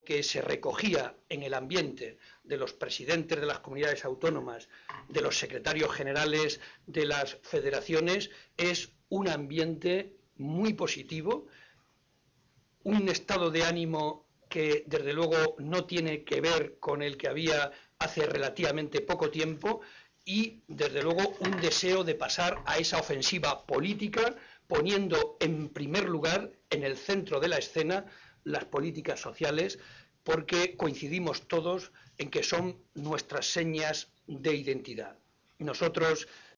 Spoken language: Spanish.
que se recogía en el ambiente de los presidentes de las comunidades autónomas, de los secretarios generales de las federaciones, es un ambiente muy positivo, un estado de ánimo que desde luego no tiene que ver con el que había hace relativamente poco tiempo, y desde luego un deseo de pasar a esa ofensiva política, poniendo en primer lugar, en el centro de la escena, las políticas sociales, porque coincidimos todos en que son nuestras señas de identidad. Nosotros